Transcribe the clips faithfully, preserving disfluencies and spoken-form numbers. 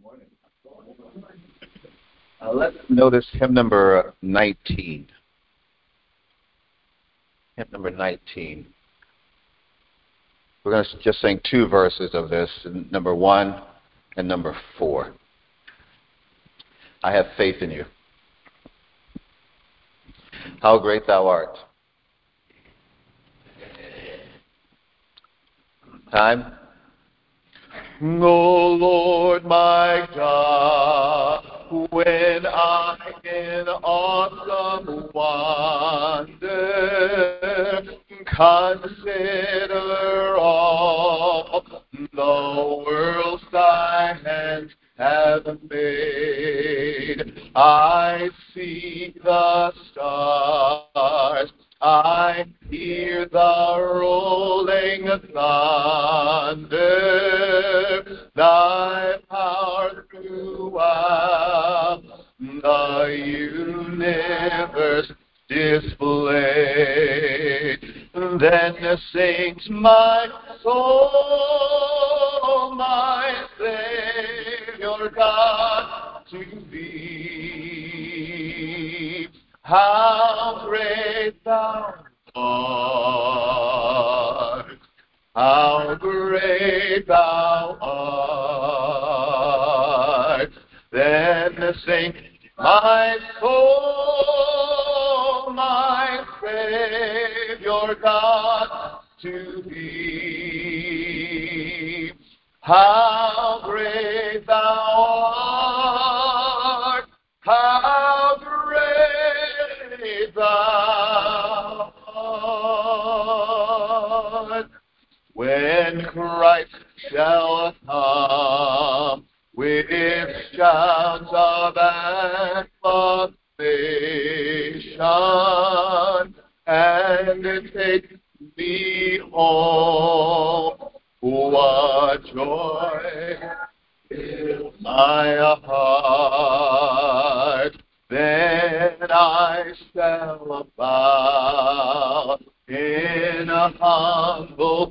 Uh, let's notice hymn number nineteen. Hymn number nineteen. We're going to just sing two verses of this, number one and number four. I have faith in you. How great thou art. Time. O Lord my God, when I in awesome wonder consider all the worlds thy hands have made, I see the stars, I hear the rolling thunder, thy power throughout the universe displayed. Then sings my soul, my Savior God, to thee. How great thou art, how great thou art. Then sing my soul, my Savior God, to thee. How great thou art, how great thou art. When Christ shall come with shouts of acclamation and take me home, what joy fills my heart. Then I shall bow in a humble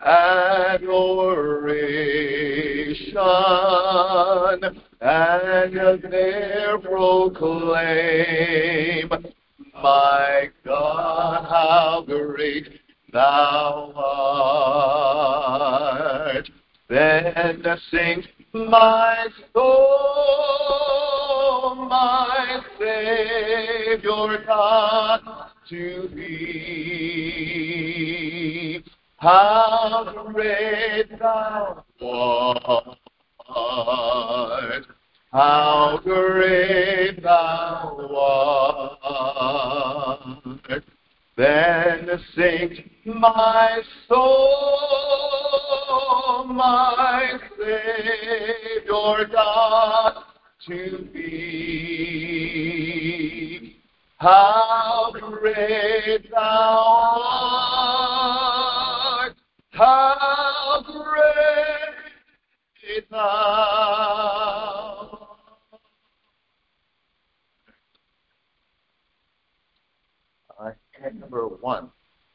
adoration and there proclaim, my God, how great thou art. Then sings my soul, my Savior God, to thee. How great thou art, how great thou art. Then sings my soul, my Savior God, to thee. How great thou art, how great thou art. Uh, hymn number one.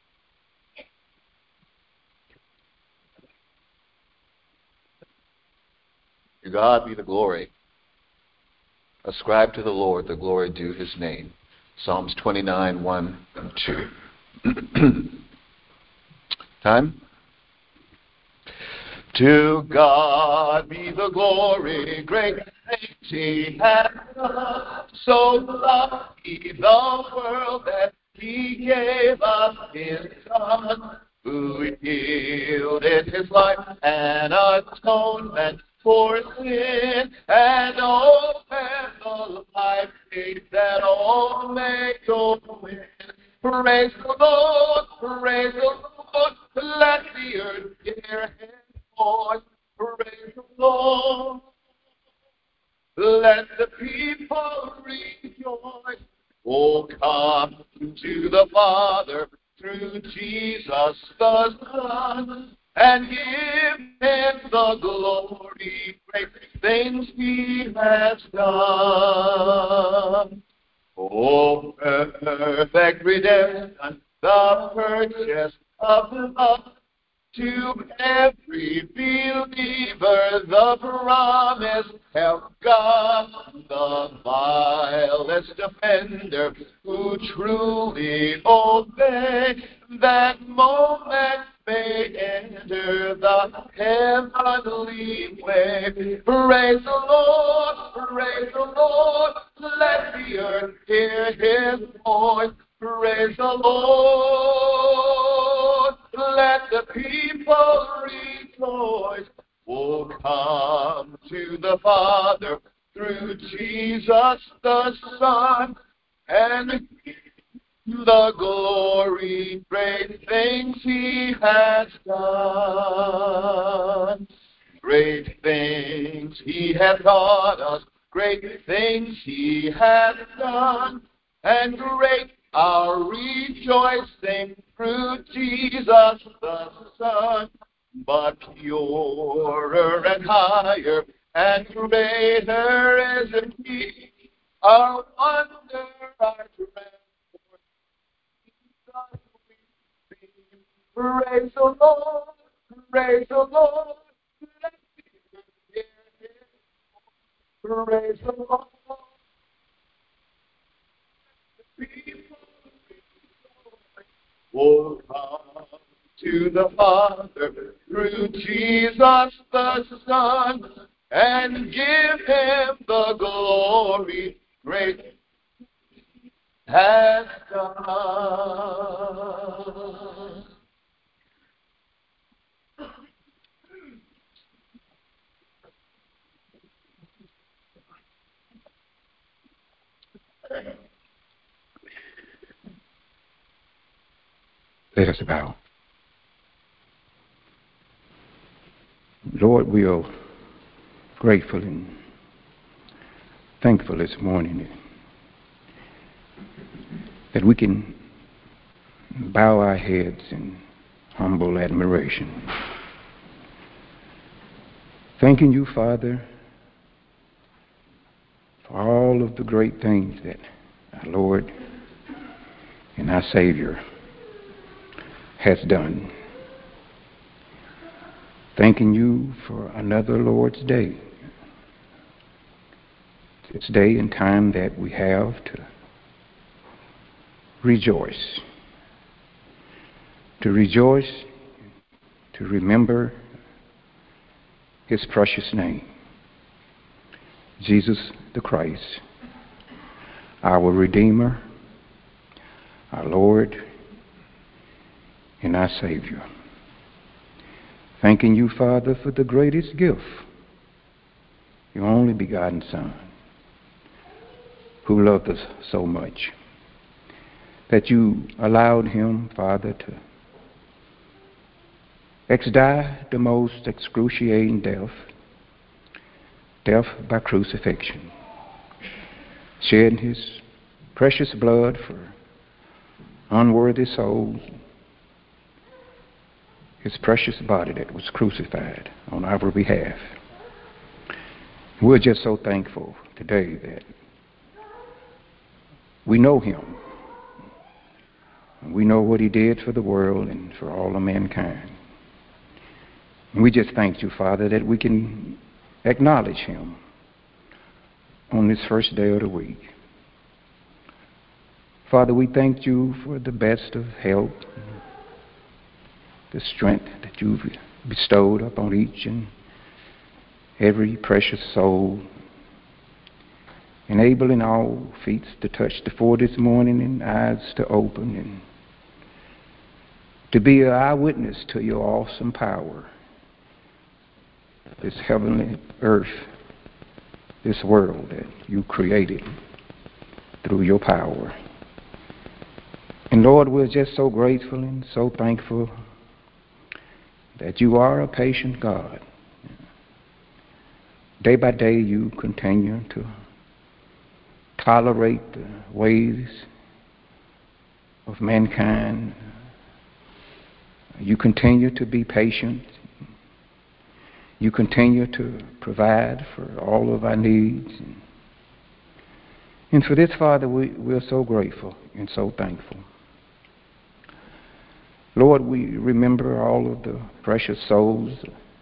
To God be the glory. Ascribe to the Lord the glory due his name. Psalms twenty-nine, one and two. Time? To God be the glory, great things he hath done. So loved he the world that he gave us his Son, who yielded his life an atonement for sin, and opened the life gate that all may go in. Praise the Lord, praise the Lord, let the earth hear his voice. Praise the Lord, let the people rejoice. Oh, come to the Father through Jesus the Son, and give him the glory, great things he has done. Oh, perfect redemption, the purchase of love, To every believer the promise, help God, the vilest offender, who truly obey, that moment may enter the heavenly way. Praise the Lord, praise the Lord, let the earth hear his voice. Praise the Lord, let the people rejoice. Oh, come to the Father through Jesus the Son, and the glory, great things he has done. Great things he has taught us, great things he has done, and great our rejoicing through Jesus the Son. But purer and higher and greater is he, our wonder, our transport. Praise the Lord, praise the Lord, let the earth hear his voice. Praise the Lord. Oh, come to the Father through Jesus the Son, and give him the glory great has done. Let us bow. Lord, we are grateful and thankful this morning that we can bow our heads in humble admiration. Thanking you, Father, for all of the great things that our Lord and our Savior has done. Thanking you for another Lord's Day. This day and time that we have to rejoice. To rejoice, to remember his precious name, Jesus the Christ, our Redeemer, our Lord, and our Savior. Thanking you, Father, for the greatest gift, your only begotten Son, who loved us so much, that you allowed him, Father, to ex-die the most excruciating death, death by crucifixion, shedding his precious blood for unworthy souls, his precious body that was crucified on our behalf. We're just so thankful today that we know him. We know what he did for the world and for all of mankind. And we just thank you, Father, that we can acknowledge him on this first day of the week. Father, we thank you for the best of health, the strength that you've bestowed upon each and every precious soul, enabling all feet to touch the floor this morning and eyes to open, and to be an eyewitness to your awesome power, this heavenly earth, this world that you created through your power. And Lord, we're just so grateful and so thankful that you are a patient God. Day by day you continue to tolerate the ways of mankind. You continue to be patient. You continue to provide for all of our needs. And for this, Father, we, we're so grateful and so thankful. Lord, we remember all of the precious souls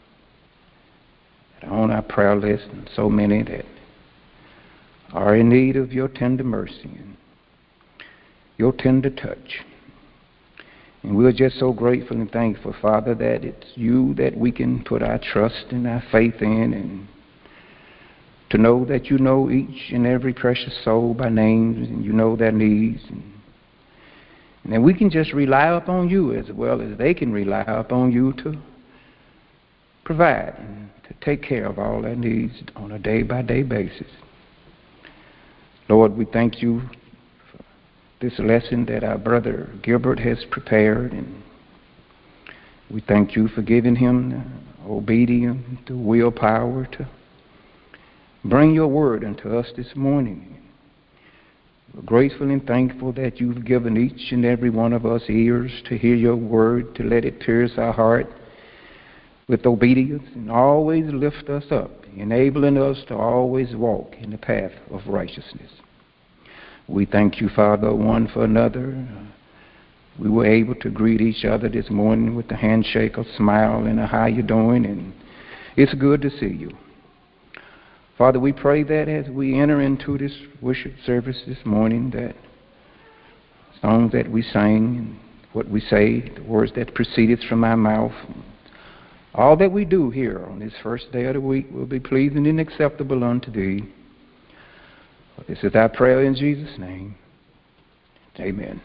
that are on our prayer list, and so many that are in need of your tender mercy and your tender touch. And we're just so grateful and thankful, Father, that it's you that we can put our trust and our faith in, and to know that you know each and every precious soul by name, and you know their needs. And, and then we can just rely upon you as well as they can rely upon you to provide and to take care of all their needs on a day-by-day basis. Lord, we thank you for this lesson that our brother Gilbert has prepared, and we thank you for giving him the obedience, the willpower to bring your word unto us this morning. We're grateful and thankful that you've given each and every one of us ears to hear your word, to let it pierce our heart with obedience and always lift us up, enabling us to always walk in the path of righteousness. We thank you, Father, one for another. We were able to greet each other this morning with a handshake, a smile, and a how you doing, and it's good to see you. Father, we pray that as we enter into this worship service this morning, that songs that we sing and what we say, the words that proceeded from our mouth, all that we do here on this first day of the week will be pleasing and acceptable unto thee. This is our prayer in Jesus' name. Amen.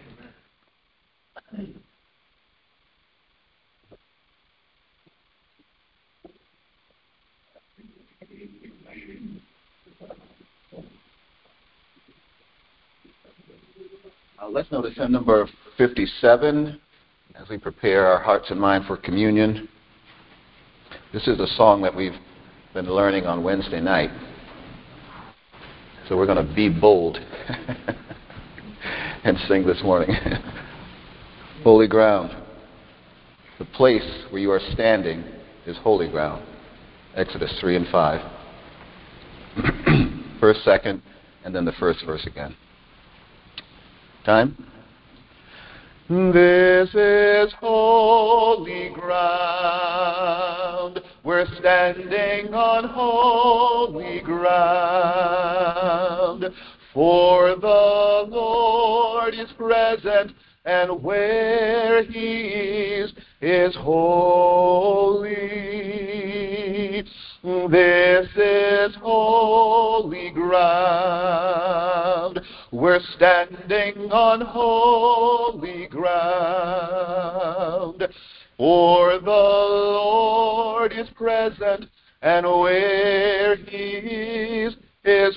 Uh, let's notice hymn number fifty-seven as we prepare our hearts and mind for communion. This is a song that we've been learning on Wednesday night. So we're going to be bold and sing this morning. Holy ground. The place where you are standing is holy ground. Exodus three and five. First, second, and then the first verse again. Time. This is holy ground. We're standing on holy ground. For the Lord is present, and where he is, is holy. This is holy ground. We're standing on holy ground. For the Lord is present, and where he is, is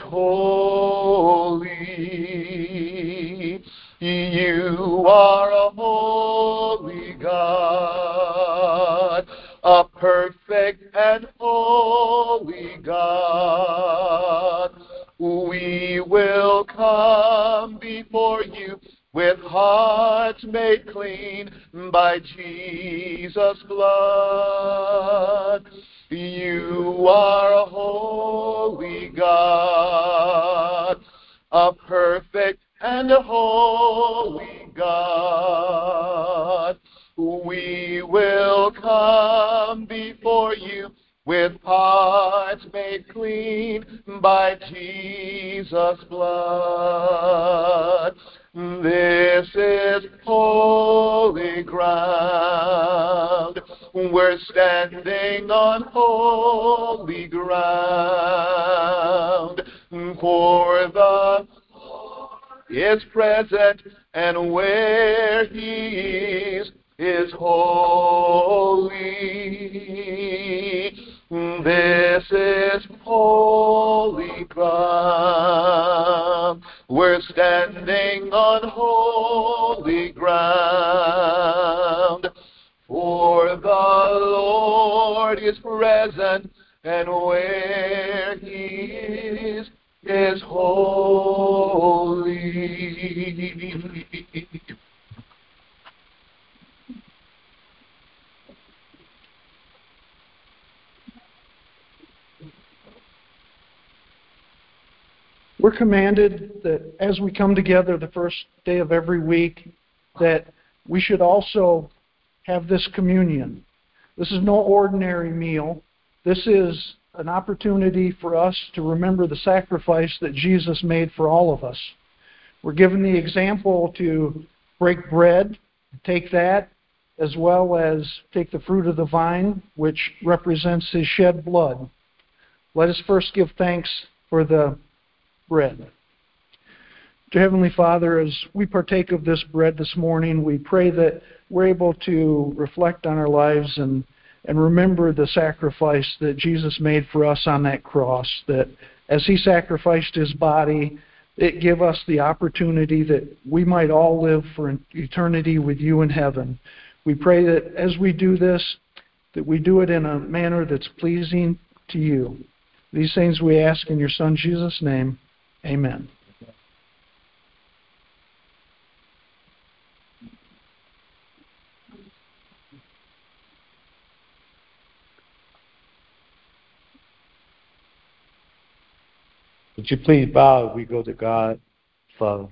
holy. You are a holy God, a perfect and holy God. We will come before you with hearts made clean by Jesus' blood. You are a holy God, a perfect and a holy God. We will come before you with hearts made clean by Jesus' blood. This is holy ground. We're standing on holy ground. For the Lord is present, and where he is, is holy. This is holy ground. We're standing on holy ground. For the Lord is present, and where he is, is holy. We're commanded that as we come together the first day of every week, that we should also have this communion. This is no ordinary meal. This is an opportunity for us to remember the sacrifice that Jesus made for all of us. We're given the example to break bread, take that, as well as take the fruit of the vine, which represents his shed blood. Let us first give thanks for the bread. Dear Heavenly Father, as we partake of this bread this morning, we pray that we're able to reflect on our lives and, and remember the sacrifice that Jesus made for us on that cross, that as he sacrificed his body, it gave us the opportunity that we might all live for an eternity with you in heaven. We pray that as we do this, that we do it in a manner that's pleasing to you. These things we ask in your Son Jesus' name. Amen. Would you please bow as we go to God for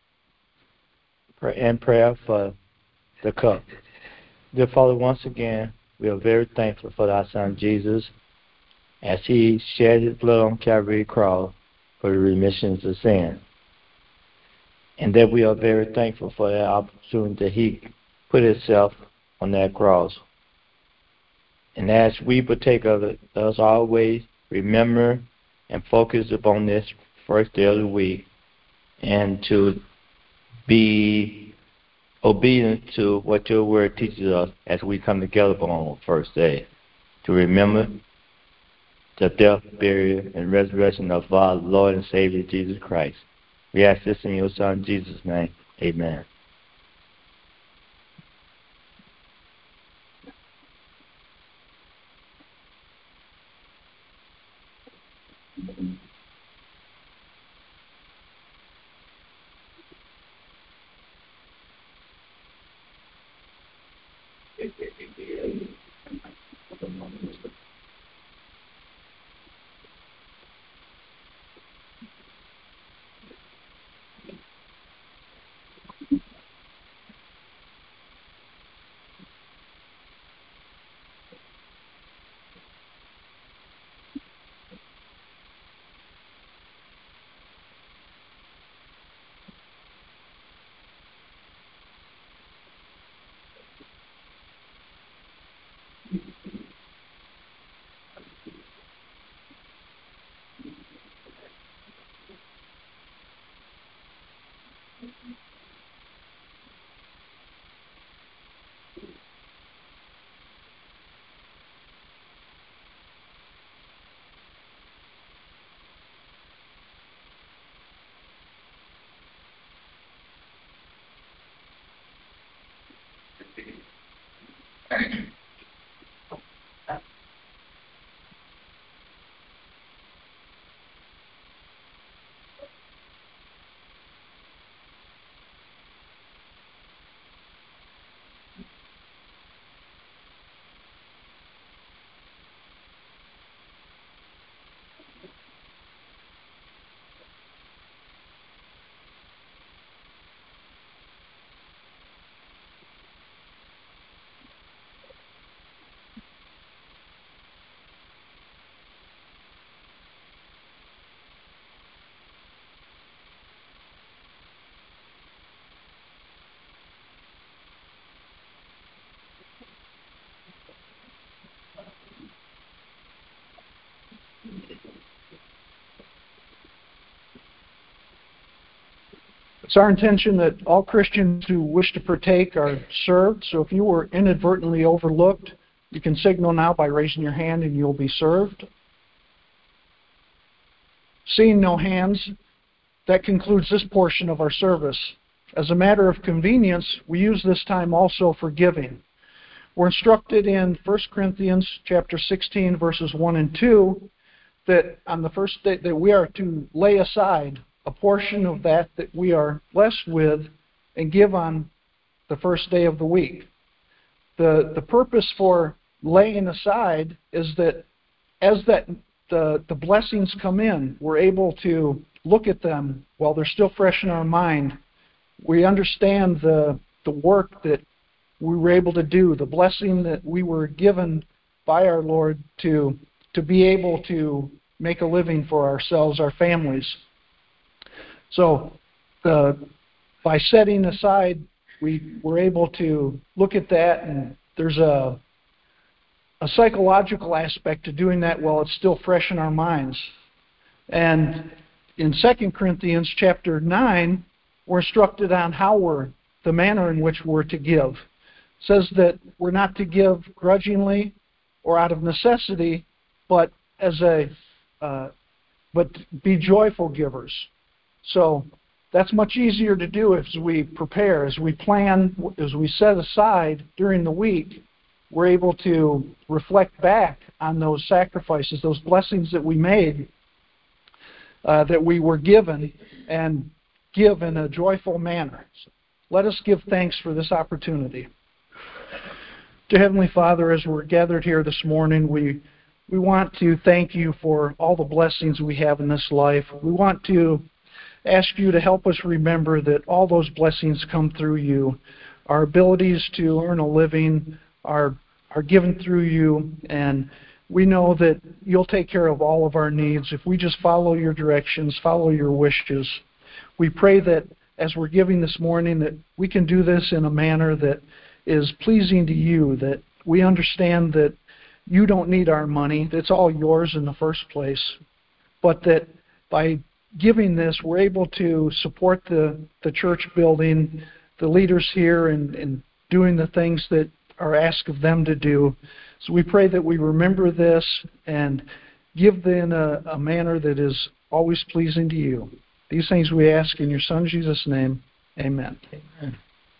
and prayer for the cup. Dear Father, once again, we are very thankful for our Son Jesus as he shed his blood on Calvary cross for the remissions of sin. And that we are very thankful for that opportunity that he put himself on that cross. And as we partake of it, let us always remember and focus upon this first day of the week and to be obedient to what your word teaches us as we come together on the first day, to remember the death, burial, and resurrection of our Lord and Savior Jesus Christ. We ask this in your Son Jesus' name. Amen. It's our intention that all Christians who wish to partake are served. So if you were inadvertently overlooked, you can signal now by raising your hand and you'll be served. Seeing no hands, that concludes this portion of our service. As a matter of convenience, we use this time also for giving. We're instructed in First Corinthians chapter sixteen, verses one and two, that on the first day that we are to lay aside a portion of that that we are blessed with and give on the first day of the week. The the purpose for laying aside is that as that the, the blessings come in, we're able to look at them while they're still fresh in our mind. We understand the the work that we were able to do, the blessing that we were given by our Lord to, to be able to make a living for ourselves, our families. So the, by setting aside, we were able to look at that, and there's a, a psychological aspect to doing that while it's still fresh in our minds. And in Second Corinthians chapter nine, we're instructed on how we're, the manner in which we're to give. It says that we're not to give grudgingly or out of necessity, but as a, uh, but be joyful givers. So that's much easier to do as we prepare, as we plan, as we set aside during the week. We're able to reflect back on those sacrifices, those blessings that we made, uh, that we were given, and give in a joyful manner. So let us give thanks for this opportunity. To Heavenly Father, as we're gathered here this morning, we we want to thank you for all the blessings we have in this life. We want to ask you to help us remember that all those blessings come through you. Our abilities to earn a living are are given through you, and we know that you'll take care of all of our needs if we just follow your directions, follow your wishes. We pray that as we're giving this morning, that we can do this in a manner that is pleasing to you, that we understand that you don't need our money, it's all yours in the first place, but that by giving this, we're able to support the, the church building, the leaders here, and, and doing the things that are asked of them to do. So we pray that we remember this and give in a, a manner that is always pleasing to you. These things we ask in your Son Jesus' name. Amen. Amen.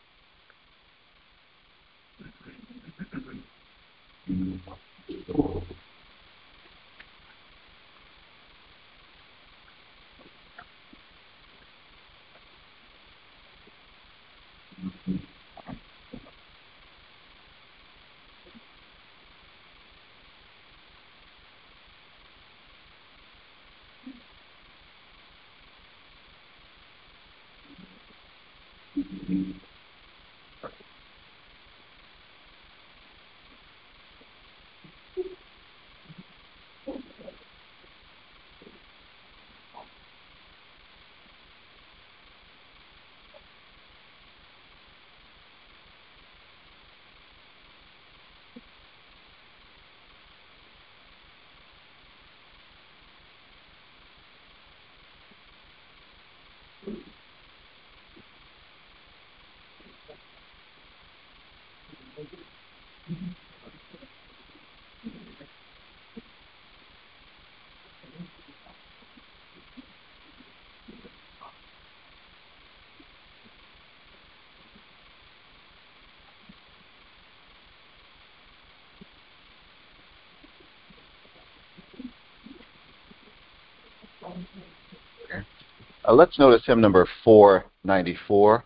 Uh, let's notice hymn number four ninety-four.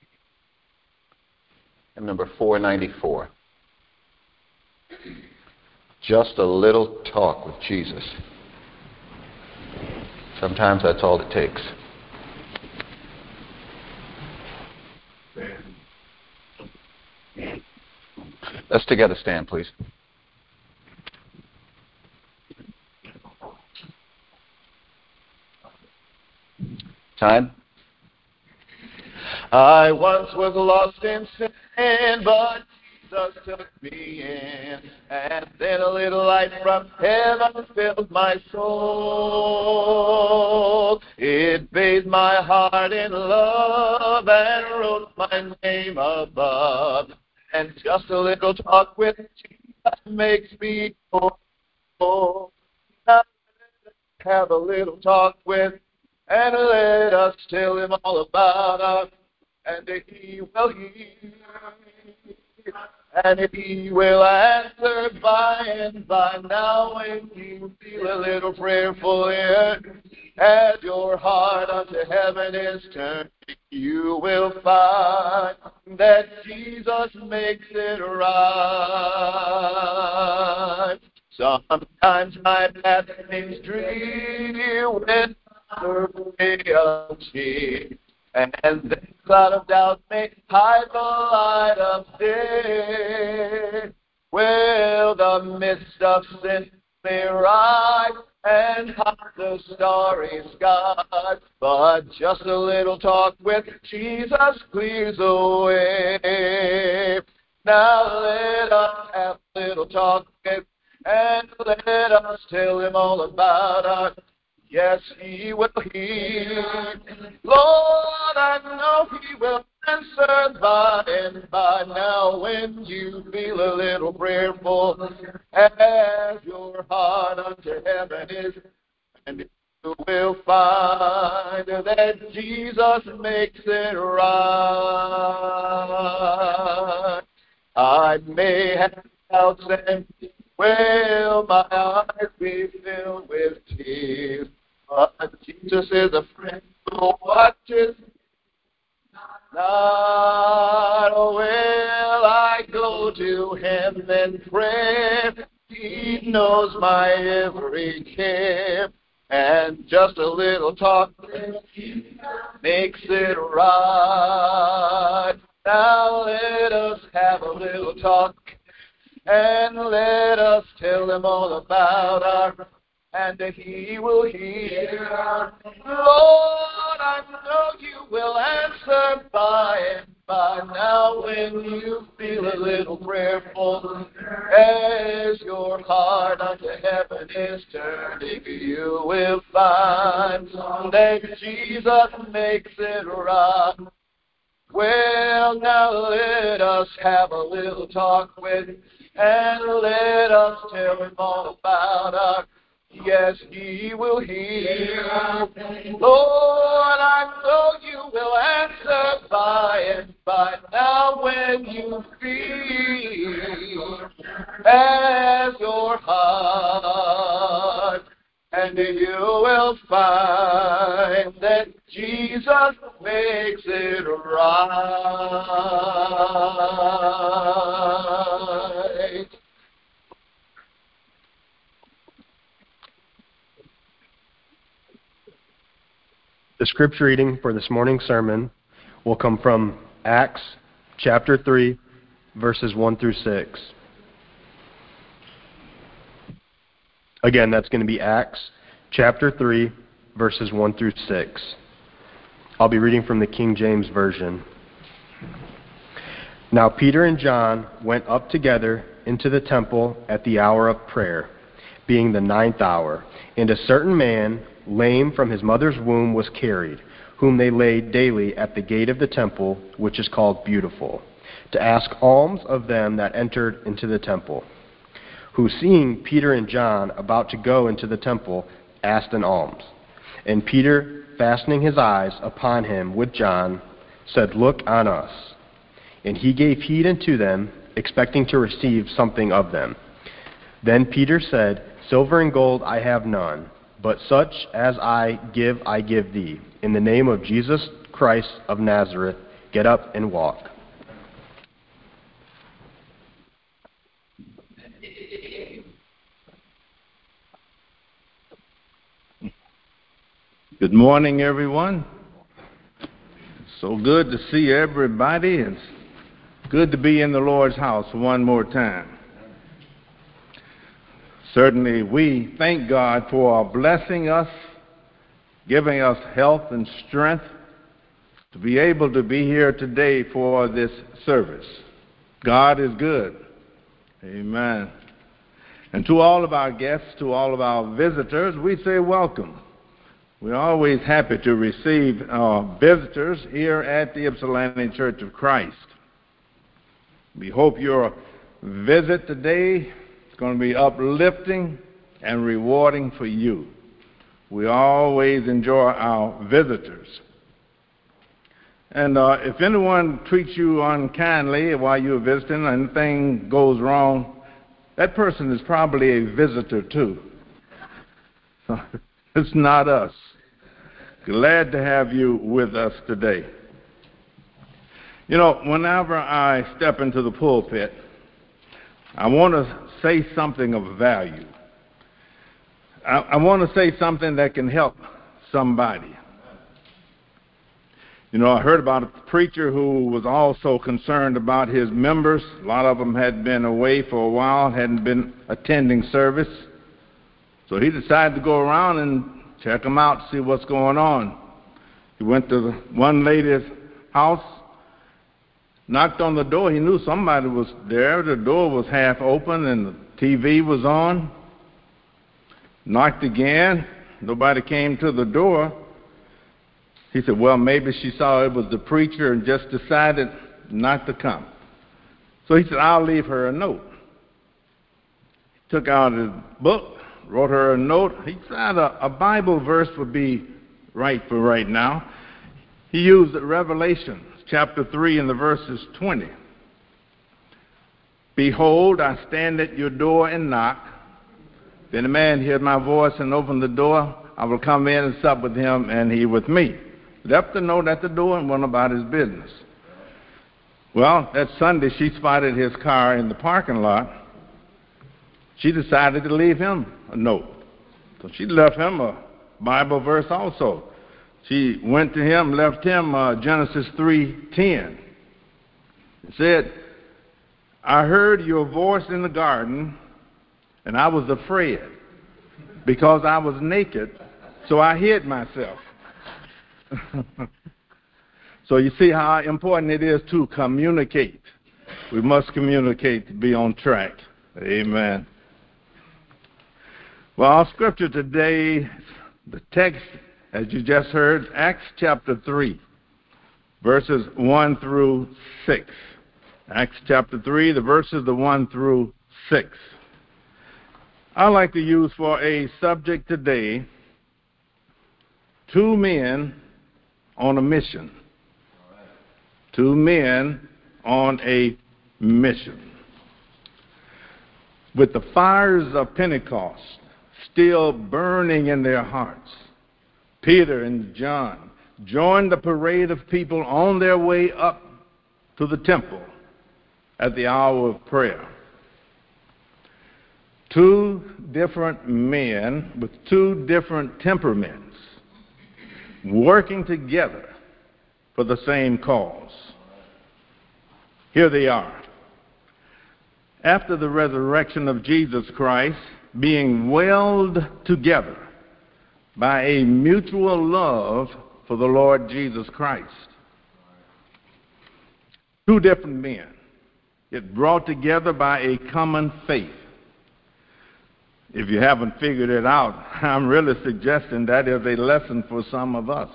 Hymn number four ninety-four. Just a little talk with Jesus. Sometimes that's all it takes. Let's together stand, please. Time. I once was lost in sin, but Jesus took me in, and then a little light from heaven filled my soul. It bathed my heart in love and wrote my name above. And just a little talk with Jesus makes me whole. Now have a little talk with, and let us tell him all about us, and he will hear, and he will answer by and by. Now when you feel a little prayerful here, as your heart unto heaven is turned, you will find that Jesus makes it right. Sometimes my path seems dreary with reality, And the cloud of doubt may hide the light of day. Will the mist of sin may rise and hide the starry sky, but just a little talk with Jesus clears away. Now let us have a little talk with, and let us tell him all about our. Yes, he will hear. Lord, I know he will answer by and by. Now when you feel a little prayerful, as your heart unto heaven is, and you will find that Jesus makes it right. I may have doubts and will my eyes be filled with tears, but Jesus is a friend who watches. Not will I go to him and pray. He knows my every care, and just a little talk makes it right. Now let us have a little talk, and let us tell him all about our, and he will hear. Lord, I know you will answer by and by. Now when you feel a little prayerful, as your heart unto heaven is turning, you will find that Jesus makes it right. Well, now let us have a little talk with, and let us tell him all about our. Yes, he will hear. Lord, I know you will answer by and by. Now when you feel as your heart, and you will find that Jesus makes it right. The scripture reading for this morning's sermon will come from Acts chapter three, verses one through six. Again, that's going to be Acts chapter three, verses one through six. I'll be reading from the King James Version. Now Peter and John went up together into the temple at the hour of prayer, being the ninth hour, and a certain man, lame from his mother's womb, was carried, whom they laid daily at the gate of the temple, which is called Beautiful, to ask alms of them that entered into the temple, who, seeing Peter and John about to go into the temple, asked an alms. And Peter, fastening his eyes upon him with John, said, Look on us. And he gave heed unto them, expecting to receive something of them. Then Peter said, Silver and gold I have none, but such as I give I give thee. In the name of Jesus Christ of Nazareth, get up and walk. Good morning, everyone. So good to see everybody. It's good to be in the Lord's house one more time. Certainly, we thank God for blessing us, giving us health and strength to be able to be here today for this service. God is good. Amen. And to all of our guests, to all of our visitors, we say welcome. We're always happy to receive our visitors here at the Ypsilanti Church of Christ. We hope your visit today is going to be uplifting and rewarding for you. We always enjoy our visitors. And uh, if anyone treats you unkindly while you're visiting and anything goes wrong, that person is probably a visitor too. So it's not us. Glad to have you with us today. You know, whenever I step into the pulpit, I want to say something of value. I, I want to say something that can help somebody. You know, I heard about a preacher who was also concerned about his members. A lot of them had been away for a while, hadn't been attending service. So he decided to go around and check them out, see what's going on. He went to the one lady's house, knocked on the door. He knew somebody was there. The door was half open and the T V was on. Knocked again. Nobody came to the door. He said, well, maybe she saw it was the preacher and just decided not to come. So he said, I'll leave her a note. He took out his book, wrote her a note. He said a, a Bible verse would be right for right now. He used Revelation chapter three and the verses twenty. Behold, I stand at your door and knock. Then a man heard my voice and opened the door. I will come in and sup with him and he with me. Left the note at the door and went about his business. Well, that Sunday she spotted his car in the parking lot. She decided to leave him a note. So she left him a Bible verse also. She went to him, left him uh, Genesis three ten. It said, I heard your voice in the garden, and I was afraid because I was naked, so I hid myself. So you see how important it is to communicate. We must communicate to be on track. Amen. Well, our scripture today, the text, as you just heard, Acts chapter three, verses one through six. Acts chapter three, the verses the one through six. I'd like to use for a subject today, two men on a mission. Two men on a mission. With the fires of Pentecost still burning in their hearts, Peter and John joined the parade of people on their way up to the temple at the hour of prayer. Two different men with two different temperaments working together for the same cause. Here they are. After the resurrection of Jesus Christ, being welled together by a mutual love for the Lord Jesus Christ. Two different men, yet brought together by a common faith. If you haven't figured it out, I'm really suggesting that is a lesson for some of us.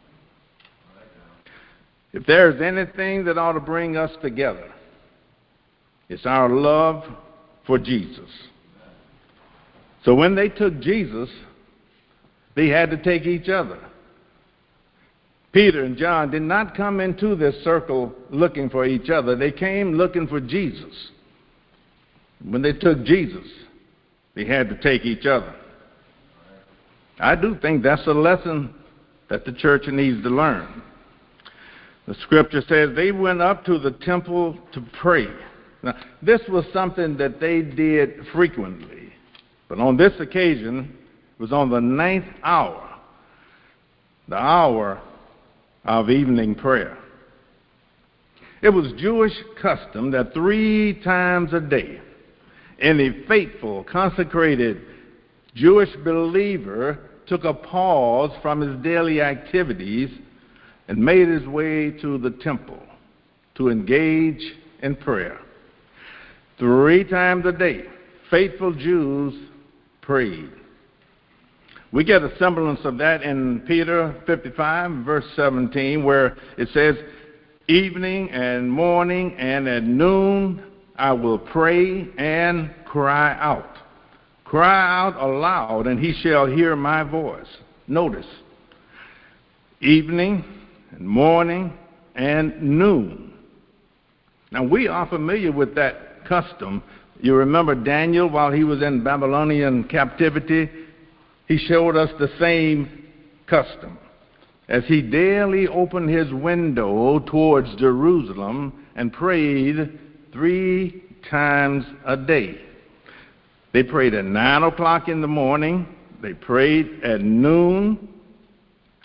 If there's anything that ought to bring us together, it's our love for Jesus. So when they took Jesus, they had to take each other. Peter and John did not come into this circle looking for each other. They came looking for Jesus. When they took Jesus, they had to take each other. I do think that's a lesson that the church needs to learn. The scripture says they went up to the temple to pray. Now, this was something that they did frequently. But on this occasion, it was on the ninth hour, the hour of evening prayer. It was Jewish custom that three times a day, any faithful, consecrated Jewish believer took a pause from his daily activities and made his way to the temple to engage in prayer. Three times a day, faithful Jews prayed. We get a semblance of that in Peter fifty-five, verse seventeen, where it says, evening and morning and at noon I will pray and cry out. Cry out aloud, and he shall hear my voice. Notice, evening and morning and noon. Now, we are familiar with that custom. You remember Daniel, while he was in Babylonian captivity, he showed us the same custom. As he daily opened his window towards Jerusalem and prayed three times a day. They prayed at nine o'clock in the morning. They prayed at noon.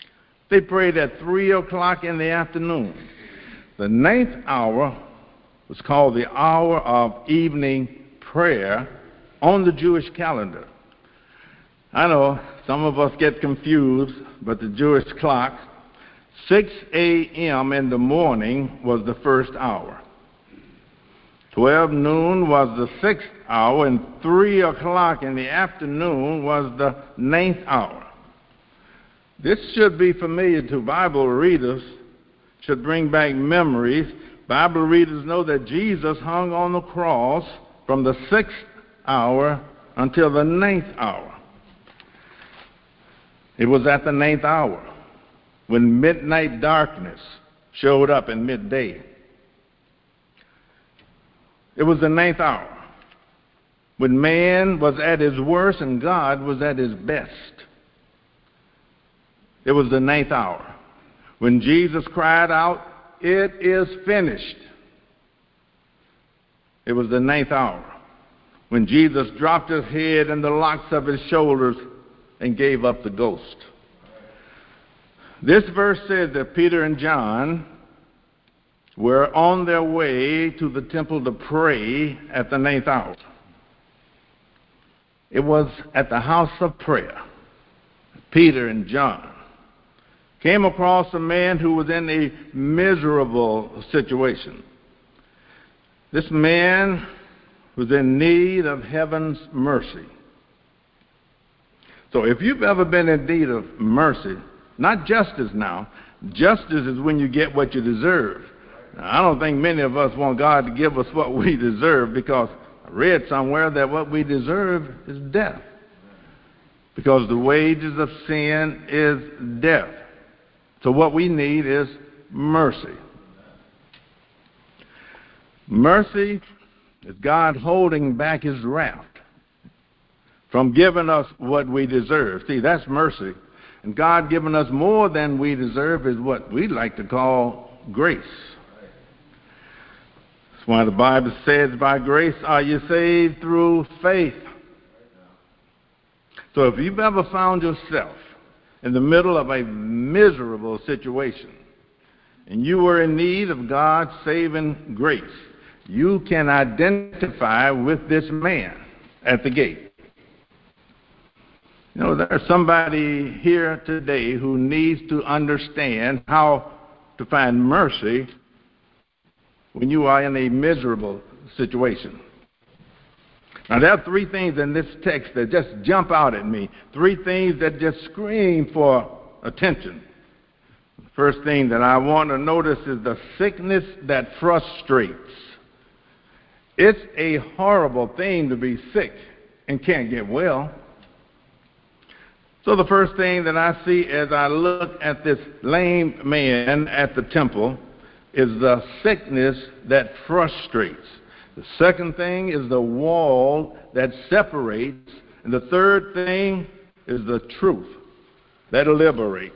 They prayed at three o'clock in the afternoon. The ninth hour was called the hour of evening prayer on the Jewish calendar. I know some of us get confused, but the Jewish clock, six a.m. in the morning was the first hour. twelve noon was the sixth hour, and three o'clock in the afternoon was the ninth hour. This should be familiar to Bible readers, should bring back memories. Bible readers know that Jesus hung on the cross from the sixth hour until the ninth hour. It was at the ninth hour when midnight darkness showed up in midday. It was the ninth hour when man was at his worst and God was at his best. It was the ninth hour when Jesus cried out, "It is finished." It was the ninth hour when Jesus dropped his head in the locks of his shoulders and gave up the ghost. This verse says that Peter and John were on their way to the temple to pray at the ninth hour. It was at the house of prayer. Peter and John came across a man who was in a miserable situation. This man was in need of heaven's mercy. So if you've ever been in need of mercy, not justice now, justice is when you get what you deserve. Now, I don't think many of us want God to give us what we deserve, because I read somewhere that what we deserve is death. Because the wages of sin is death. So what we need is mercy. Mercy is God holding back his wrath from giving us what we deserve. See, that's mercy. And God giving us more than we deserve is what we like to call grace. That's why the Bible says, by grace are you saved through faith. So if you've ever found yourself in the middle of a miserable situation and you were in need of God's saving grace, you can identify with this man at the gate. You know, there's somebody here today who needs to understand how to find mercy when you are in a miserable situation. Now, there are three things in this text that just jump out at me. Three things that just scream for attention. The first thing that I want to notice is the sickness that frustrates. It's a horrible thing to be sick and can't get well. So the first thing that I see as I look at this lame man at the temple is the sickness that frustrates. The second thing is the wall that separates. And the third thing is the truth that liberates.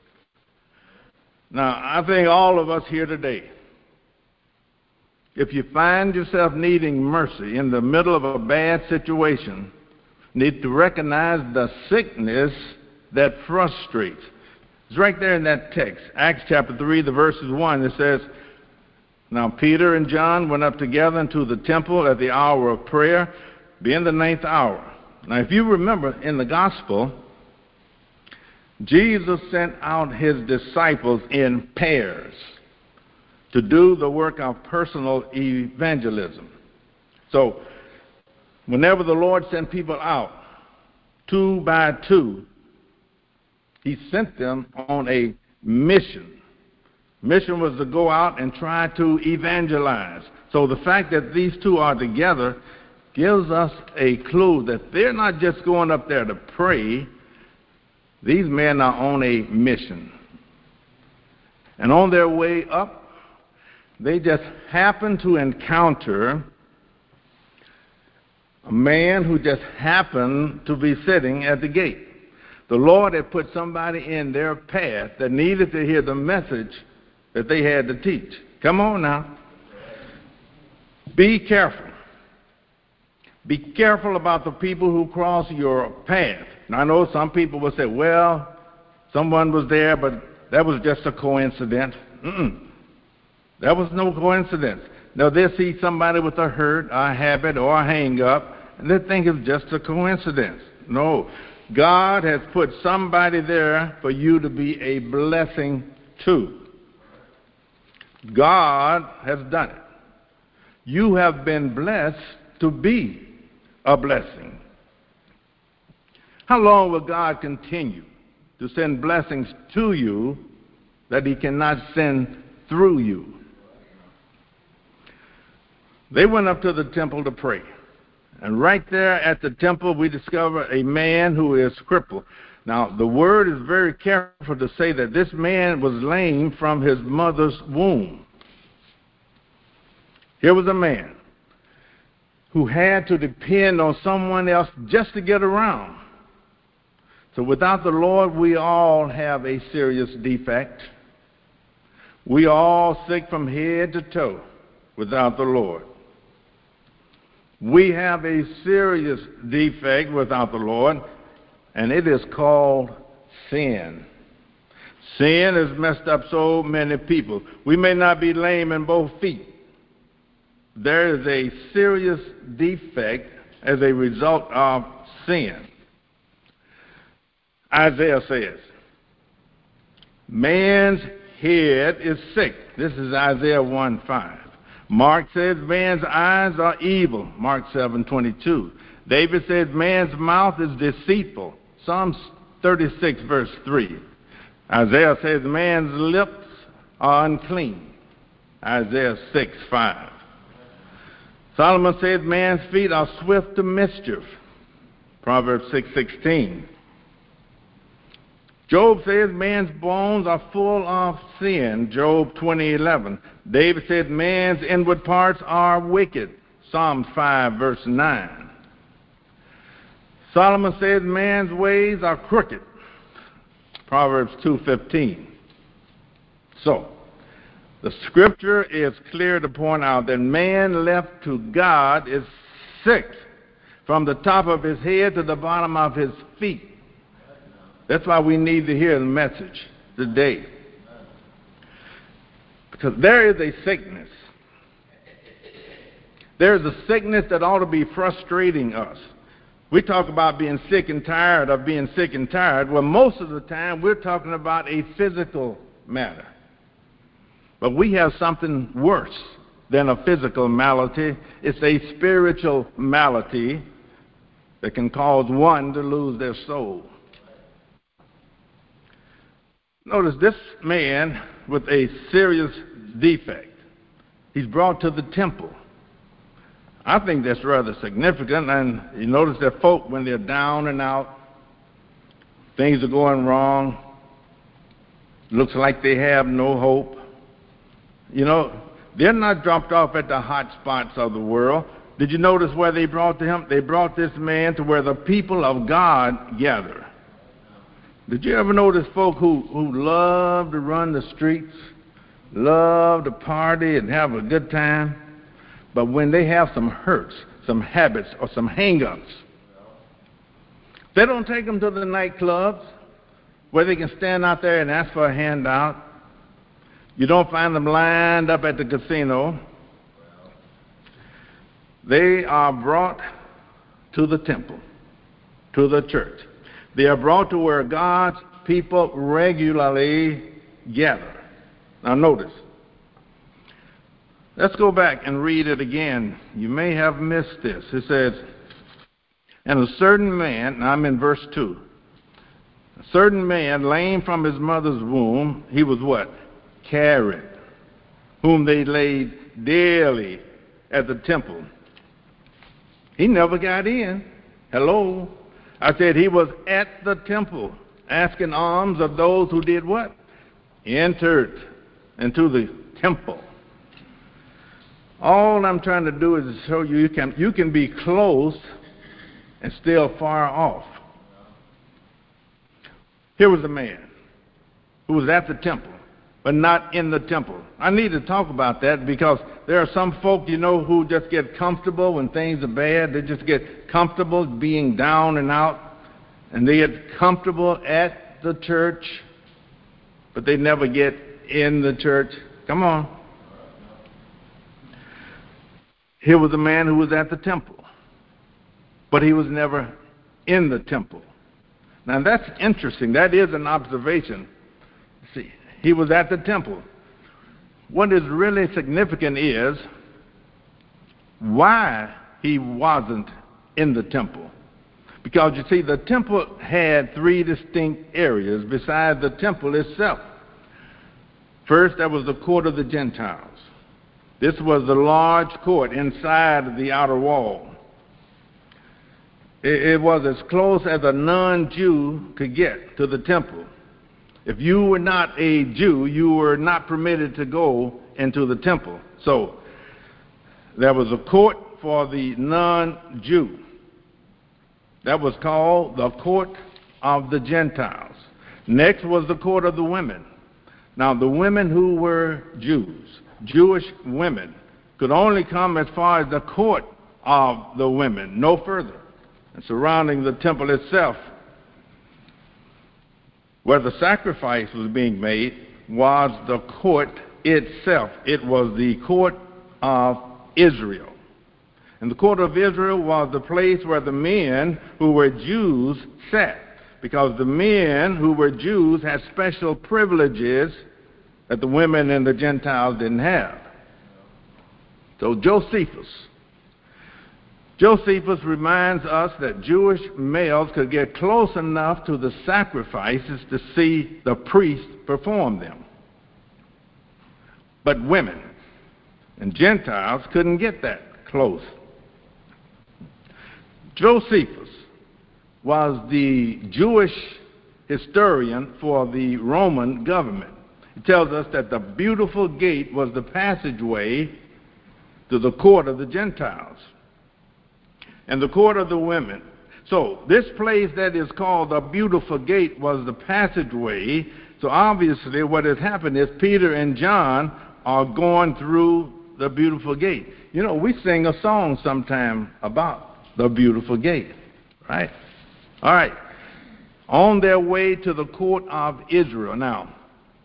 Now, I think all of us here today, if you find yourself needing mercy in the middle of a bad situation, need to recognize the sickness that frustrates. It's right there in that text, Acts chapter three, the verses one. It says, "Now Peter and John went up together into the temple at the hour of prayer, being the ninth hour." Now, if you remember in the gospel, Jesus sent out his disciples in pairs to do the work of personal evangelism. So, whenever the Lord sent people out, two by two, he sent them on a mission. Mission was to go out and try to evangelize. So the fact that these two are together gives us a clue that they're not just going up there to pray. These men are on a mission. And on their way up, they just happened to encounter a man who just happened to be sitting at the gate. The Lord had put somebody in their path that needed to hear the message that they had to teach. Come on now. Be careful. Be careful about the people who cross your path. Now, I know some people will say, well, someone was there, but that was just a coincidence. Mm-mm. That was no coincidence. Now, they see somebody with a hurt, a habit, or a hang-up, and they think it's just a coincidence. No. God has put somebody there for you to be a blessing to. God has done it. You have been blessed to be a blessing. How long will God continue to send blessings to you that he cannot send through you? They went up to the temple to pray. And right there at the temple, we discover a man who is crippled. Now, the word is very careful to say that this man was lame from his mother's womb. Here was a man who had to depend on someone else just to get around. So without the Lord, we all have a serious defect. We all sick from head to toe without the Lord. We have a serious defect without the Lord, and it is called sin. Sin has messed up so many people. We may not be lame in both feet. There is a serious defect as a result of sin. Isaiah says, man's head is sick. This is Isaiah one five. Mark says man's eyes are evil. Mark seven twenty-two. David says man's mouth is deceitful. Psalms thirty-six verse three. Isaiah says man's lips are unclean. Isaiah six five. Solomon says man's feet are swift to mischief. Proverbs six sixteen. Job says man's bones are full of sin. Job twenty eleven. David said man's inward parts are wicked. Psalms five verse nine. Solomon says man's ways are crooked. Proverbs two fifteen. So, the scripture is clear to point out that man left to God is sick from the top of his head to the bottom of his feet. That's why we need to hear the message today. Because there is a sickness. There is a sickness that ought to be frustrating us. We talk about being sick and tired of being sick and tired. Well, most of the time we're talking about a physical matter. But we have something worse than a physical malady. It's a spiritual malady that can cause one to lose their soul. Notice this man with a serious defect. He's brought to the temple. I think that's rather significant. And you notice that folk, when they're down and out, things are going wrong, looks like they have no hope. You know, they're not dropped off at the hot spots of the world. Did you notice where they brought him? They brought this man to where the people of God gather. Did you ever notice folk who, who love to run the streets, love to party and have a good time, but when they have some hurts, some habits, or some hang-ups, they don't take them to the nightclubs where they can stand out there and ask for a handout. You don't find them lined up at the casino. They are brought to the temple, to the church. They are brought to where God's people regularly gather. Now notice. Let's go back and read it again. You may have missed this. It says, and a certain man, now I'm in verse two. A certain man, lame from his mother's womb, he was what? Carried, whom they laid daily at the temple. He never got in. Hello. I said he was at the temple asking alms of those who did what? Entered into the temple. All I'm trying to do is show you you can, you can be close and still far off. Here was a man who was at the temple, but not in the temple. I need to talk about that because there are some folk, you know, who just get comfortable when things are bad. They just get comfortable being down and out, and they get comfortable at the church. but they never get in the church. Come on. Here was a man who was at the temple, but he was never in the temple. Now that's interesting. That is an observation. See, he was at the temple. What is really significant is why he wasn't in the temple. Because you see, the temple had three distinct areas besides the temple itself. First, there was the court of the Gentiles. This was the large court inside the outer wall. It, it was as close as a non-Jew could get to the temple. If you were not a Jew, you were not permitted to go into the temple. So, there was a court for the non-Jew. That was called the court of the Gentiles. Next was the court of the women. Now, the women who were Jews, Jewish women, could only come as far as the court of the women, no further. And surrounding the temple itself, where the sacrifice was being made, was the court itself. It was the court of Israel. And the court of Israel was the place where the men who were Jews sat, because the men who were Jews had special privileges that the women and the Gentiles didn't have. So Josephus. Josephus reminds us that Jewish males could get close enough to the sacrifices to see the priest perform them. But women and Gentiles couldn't get that close. Josephus was the Jewish historian for the Roman government. He tells us that the beautiful gate was the passageway to the court of the Gentiles and the court of the women. So this place that is called the beautiful gate was the passageway. So obviously what has happened is Peter and John are going through the beautiful gate. You know, we sing a song sometime about the beautiful gate, right? All right. On their way to the court of Israel. Now,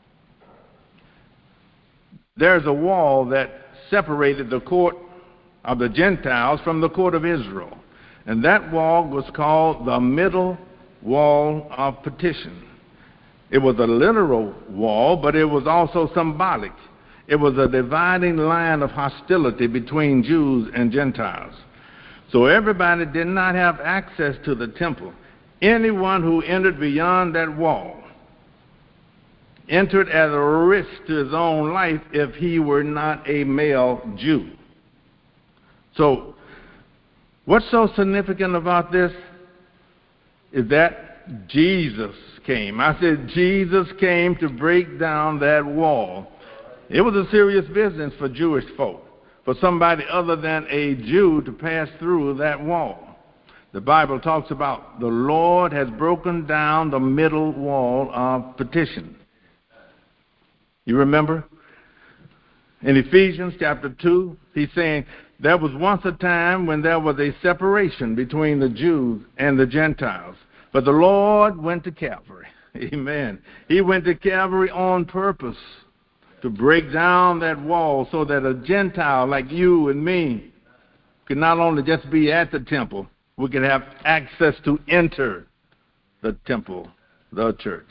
there's a wall that separated the court of the Gentiles from the court of Israel. And that wall was called the middle wall of petition. It was a literal wall, but it was also symbolic. It was a dividing line of hostility between Jews and Gentiles. So everybody did not have access to the temple. Anyone who entered beyond that wall entered at a risk to his own life if he were not a male Jew. So what's so significant about this is that Jesus came. I said Jesus came to break down that wall. It was a serious business for Jewish folk, for somebody other than a Jew to pass through that wall. The Bible talks about the Lord has broken down the middle wall of petition. You remember? In Ephesians chapter two, he's saying there was once a time when there was a separation between the Jews and the Gentiles. But the Lord went to Calvary. Amen. He went to Calvary on purpose to break down that wall so that a Gentile like you and me could not only just be at the temple, we could have access to enter the temple, the church.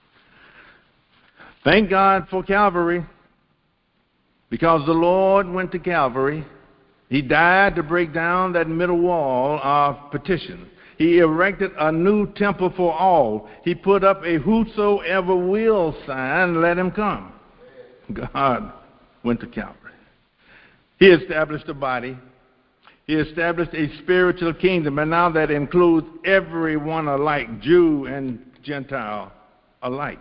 Thank God for Calvary, because the Lord went to Calvary. He died to break down that middle wall of petition. He erected a new temple for all. He put up a whosoever will sign, let him come. God went to Calvary. He established a body. He established a spiritual kingdom, and now that includes everyone alike, Jew and Gentile alike.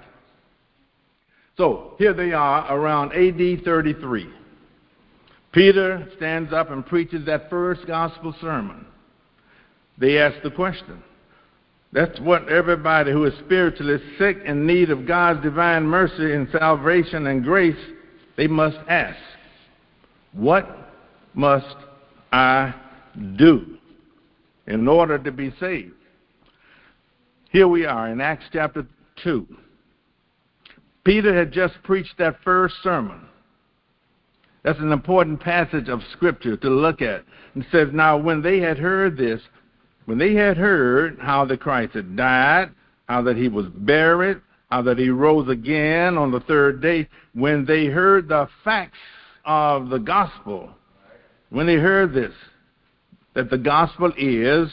So here they are around A D thirty-three. Peter stands up and preaches that first gospel sermon. They ask the question. That's what everybody who is spiritually sick in need of God's divine mercy and salvation and grace, they must ask. What must I do in order to be saved? Here we are in Acts chapter two. Peter had just preached that first sermon. That's an important passage of Scripture to look at. It says, now when they had heard this, when they had heard how that Christ had died, how that he was buried, how that he rose again on the third day, when they heard the facts of the gospel, when they heard this, that the gospel is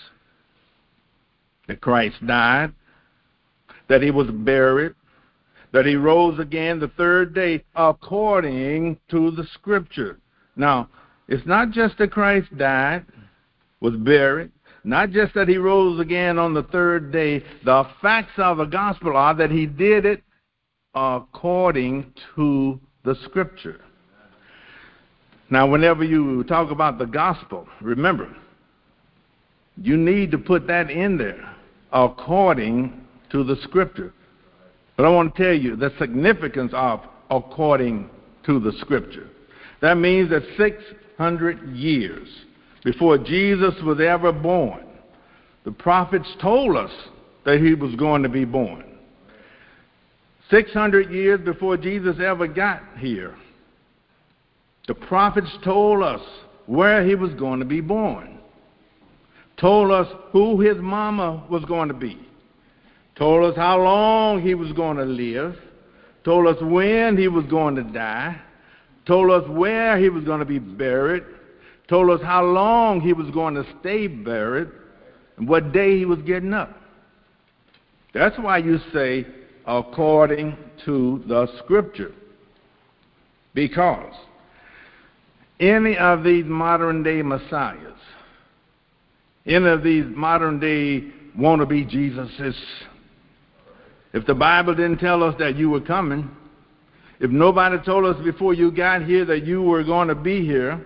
that Christ died, that he was buried, that he rose again the third day according to the Scripture. Now, it's not just that Christ died, was buried, not just that he rose again on the third day. The facts of the gospel are that he did it according to the Scripture. Now, whenever you talk about the gospel, remember, you need to put that in there, according to the Scripture. But I want to tell you the significance of according to the Scripture. That means that six hundred years before Jesus was ever born, the prophets told us that he was going to be born. six hundred years before Jesus ever got here, the prophets told us where he was going to be born, told us who his mama was going to be, told us how long he was going to live, told us when he was going to die, told us where he was going to be buried, told us how long he was going to stay buried, and what day he was getting up. That's why you say, according to the Scripture. Because any of these modern-day messiahs, any of these modern-day wannabe Jesuses, if the Bible didn't tell us that you were coming, if nobody told us before you got here that you were going to be here,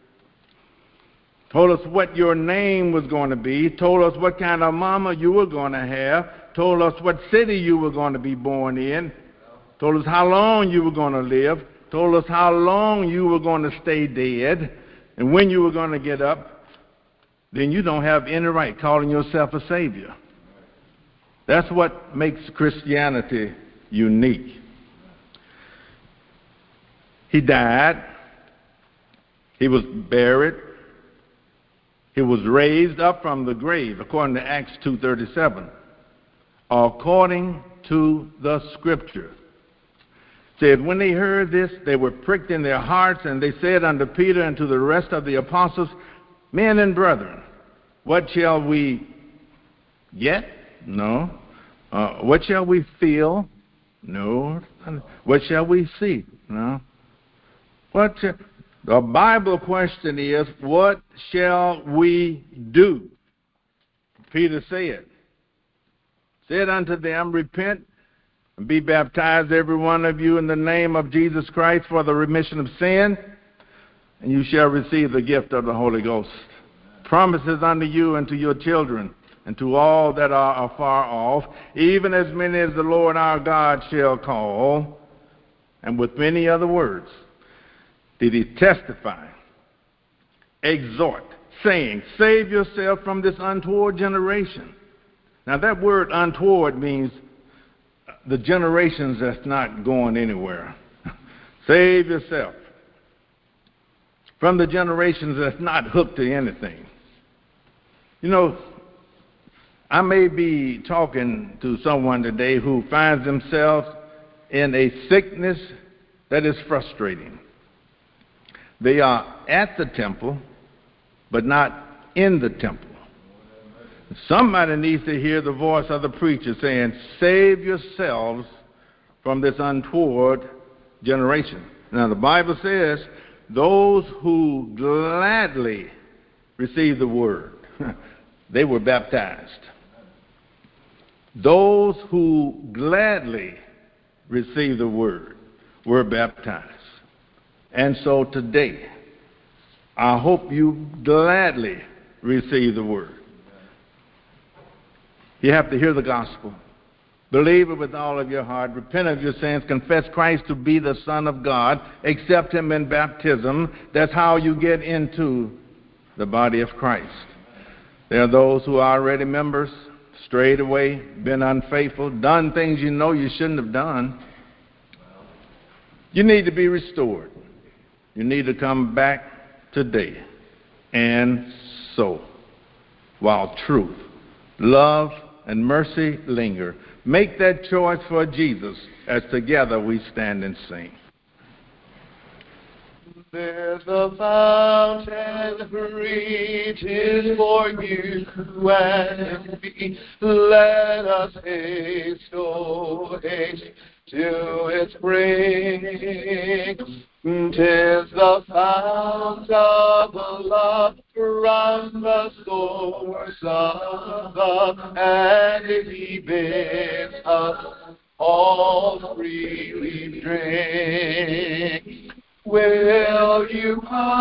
told us what your name was going to be, told us what kind of mama you were going to have, told us what city you were going to be born in, told us how long you were going to live, told us how long you were going to stay dead, and when you were going to get up, then you don't have any right calling yourself a Savior. That's what makes Christianity unique. He died. He was buried. He was raised up from the grave, according to Acts two thirty-seven, according to the Scripture. Said, when they heard this, they were pricked in their hearts, and they said unto Peter and to the rest of the apostles, men and brethren, what shall we get? No. Uh, what shall we feel? No. What shall we see? No. What shall, the Bible question is, what shall we do? Peter said, said unto them, repent and be baptized, every one of you, in the name of Jesus Christ for the remission of sin, and you shall receive the gift of the Holy Ghost. Promises unto you and to your children, and to all that are afar off, even as many as the Lord our God shall call. And with many other words did he testify, exhort, saying, save yourself from this untoward generation. Now that word untoward means the generations that's not going anywhere. Save yourself from the generations that's not hooked to anything. You know, I may be talking to someone today who finds themselves in a sickness that is frustrating. They are at the temple, but not in the temple. Somebody needs to hear the voice of the preacher saying, save yourselves from this untoward generation. Now, the Bible says, those who gladly received the word, they were baptized. Those who gladly received the word were baptized. And so today, I hope you gladly receive the word. You have to hear the gospel. Believe it with all of your heart. Repent of your sins. Confess Christ to be the Son of God. Accept him in baptism. That's how you get into the body of Christ. There are those who are already members, strayed away, been unfaithful, done things you know you shouldn't have done. You need to be restored. You need to come back today. And so, while truth, love, and mercy linger, make that choice for Jesus as together we stand and sing. There's a fountain free, 'tis for you and me. Let us haste, oh haste, to its brink. 'Tis the fount of love from the source of love, and He bids us all freely drink. Will you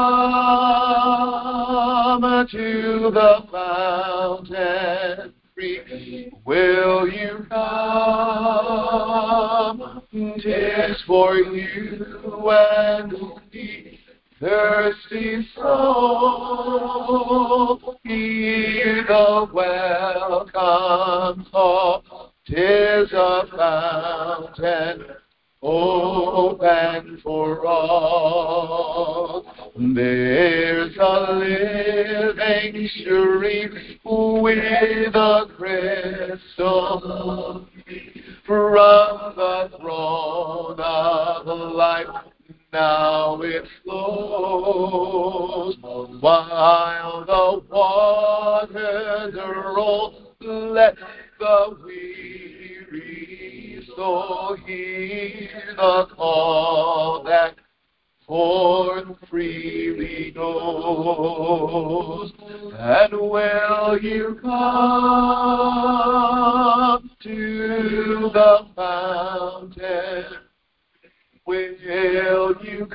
come to the fountain free? Will you come? 'Tis for you and me, thirsty soul. Hear the welcome call. 'Tis a fountain open for all. There's a living stream with a crystal from the throne of life. Now it flows while the waters roll. Let the weary soul hear the call that forth freely goes. And will you come to the fountain? Will you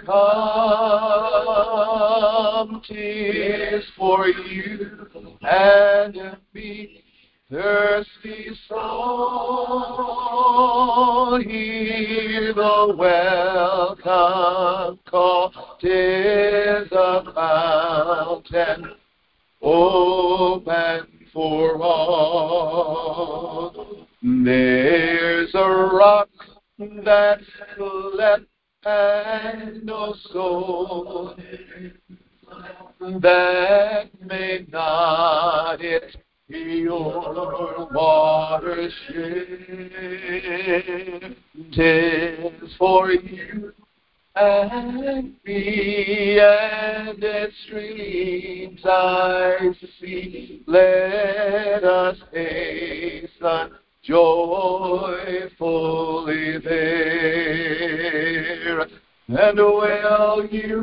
come? 'Tis for you and me, thirsty soul. Hear the welcome call. 'Tis a fountain open for all. There's a rock that's left and no soul that may not it your waters share. 'Tis for you and me, and its streams I see. Let us hasten joyfully there. And will you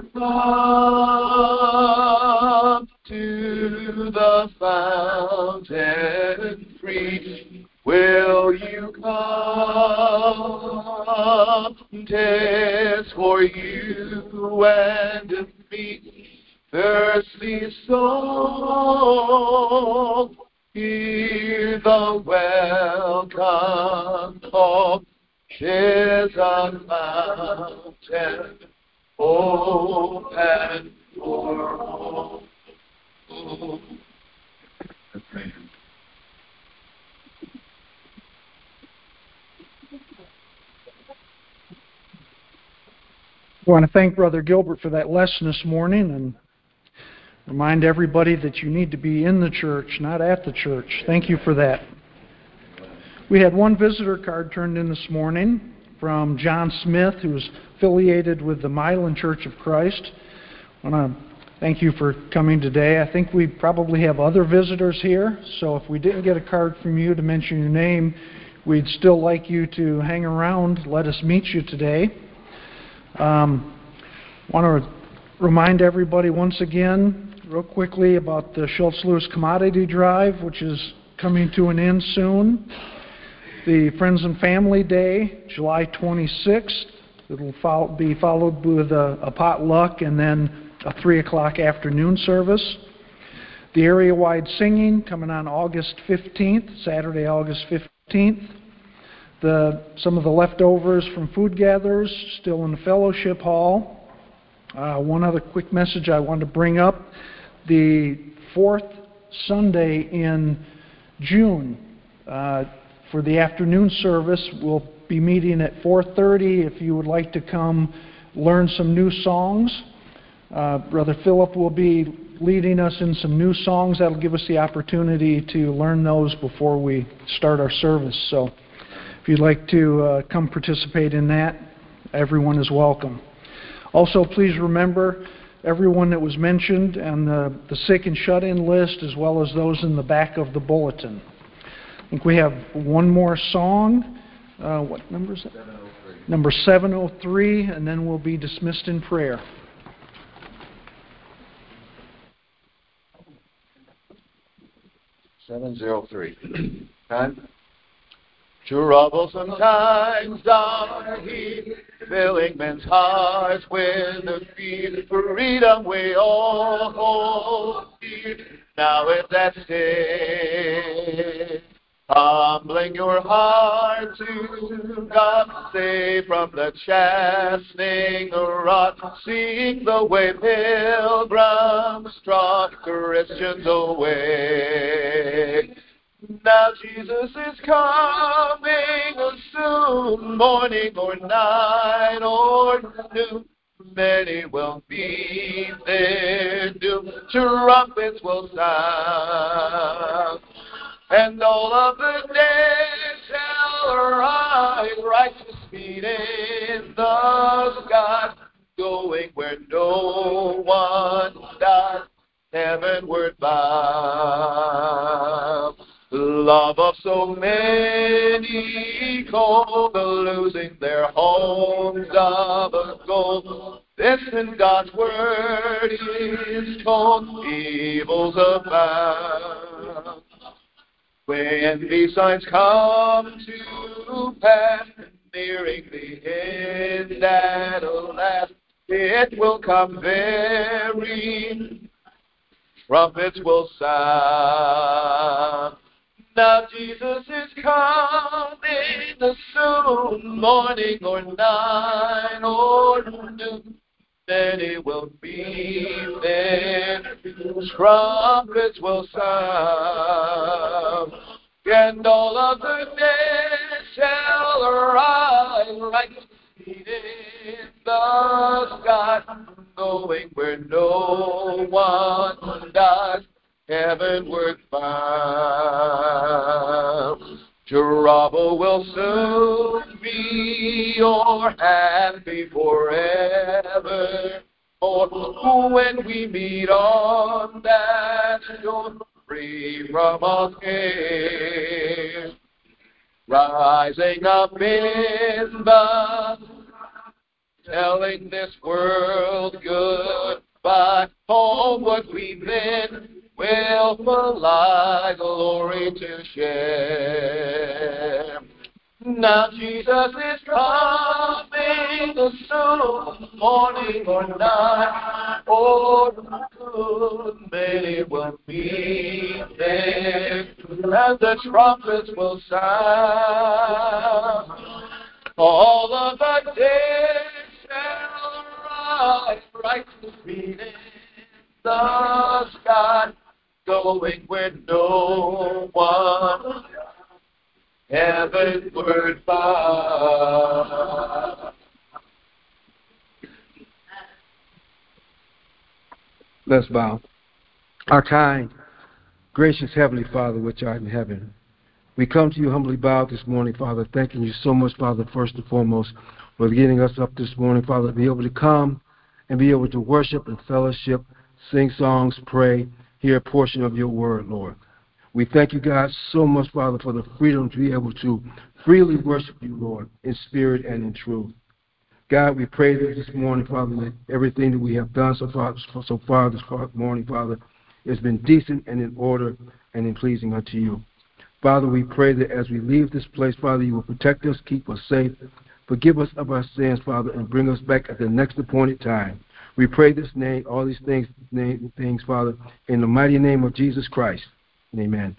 come to the fountain free? Will you come? 'Tis for you and me, thirsty soul. Hear the welcome call. 'Tis a fountain open for all. I want to thank Brother Gilbert for that lesson this morning and remind everybody that you need to be in the church, not at the church. Thank you for that. We had one visitor card turned in this morning from John Smith, who is affiliated with the Milan Church of Christ. I want to thank you for coming today. I think we probably have other visitors here, so if we didn't get a card from you to mention your name, we'd still like you to hang around, let us meet you today. Um, I want to remind everybody once again, real quickly, about the Schultz-Lewis Commodity Drive, which is coming to an end soon. The Friends and Family Day, July twenty-sixth. It'll follow, be followed with a, a potluck and then a three o'clock afternoon service. The area-wide singing coming on August fifteenth, Saturday, August fifteenth. The, some of the leftovers from food gatherers still in the fellowship hall. Uh, one other quick message I wanted to bring up. The fourth Sunday in June, uh, for the afternoon service, we'll be meeting at four thirty if you would like to come learn some new songs. Uh, Brother Philip will be leading us in some new songs. That'll give us the opportunity to learn those before we start our service. So if you'd like to uh, come participate in that, everyone is welcome. Also, please remember everyone that was mentioned and the, the sick and shut-in list, as well as those in the back of the bulletin. I think we have one more song. Uh, what number is that? seven oh three. Number seven oh three, and then we'll be dismissed in prayer. seven oh three. Time. Troublesome times are here, filling men's hearts with the fear. Freedom we all hold dear, now is at stake. Humbling your heart to God, save from the chastening rod. Seek the way pilgrims trod, Christians awake. Now Jesus is coming soon, morning or night or noon. Many will be their doom, trumpets will sound, and all of the dead shall rise, righteous feet in the sky, going where no one dies, heavenward bound. Love of so many cold, losing their homes of gold. This in God's word is told, evils abound. When these signs come to pass, nearing the end at last, it will come very, trumpets will sound. Now Jesus is coming soon, morning or night or noon. Many will be there, trumpets will sound, and all of the dead shall arise, righteous feet in the sky, going where no one dies, heavenward bound. Trouble will soon be your happy forever. For when we meet on that shore, free from all care, rising up in the, telling this world goodbye, homeward we've been, will fly, glory to share. Now Jesus is coming soon, morning or night or noon. Many will be there, and the trumpets will sound. All of the dead shall rise, righteous feet in the sky, going where no one heavenward bound. Let's bow. Our kind, gracious Heavenly Father, which art in heaven, we come to you humbly bowed this morning, Father, thanking you so much, Father, first and foremost, for getting us up this morning, Father, to be able to come and be able to worship and fellowship, sing songs, pray, hear a portion of your word, Lord. We thank you, God, so much, Father, for the freedom to be able to freely worship you, Lord, in spirit and in truth. God, we pray that this morning, Father, that everything that we have done so far, so far this morning, Father, has been decent and in order and in pleasing unto you. Father, we pray that as we leave this place, Father, you will protect us, keep us safe, forgive us of our sins, Father, and bring us back at the next appointed time. We pray this name, all these things, name, things, Father, in the mighty name of Jesus Christ. Amen.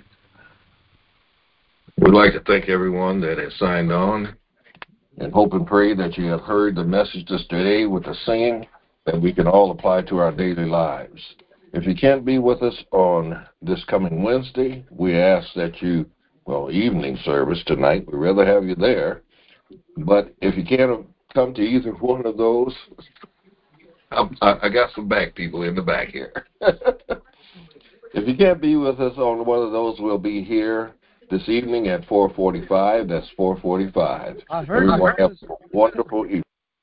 We'd like to thank everyone that has signed on and hope and pray that you have heard the message this day with the singing that we can all apply to our daily lives. If you can't be with us on this coming Wednesday, we ask that you, well, evening service tonight, we'd rather have you there, But if you can't come to either one of those, I'm, I, I got some back people in the back here. If you can't be with us on one of those, we'll be here this evening at four forty-five. That's four forty-five. Everyone have a wonderful evening.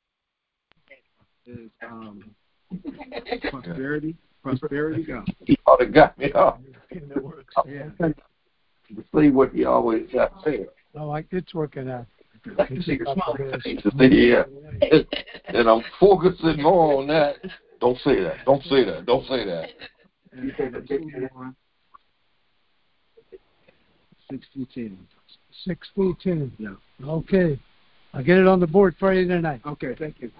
Is, um, prosperity, prosperity God. Oh, it got me off. See what he always got to say. Oh, I, it's working out. I can see your smiling face. Yeah. And I'm focusing more on that. Don't say that. Don't say that. Don't say that. Sixty ten. Sixty ten. Yeah. Okay. I'll get it on the board Friday night. Okay, thank you.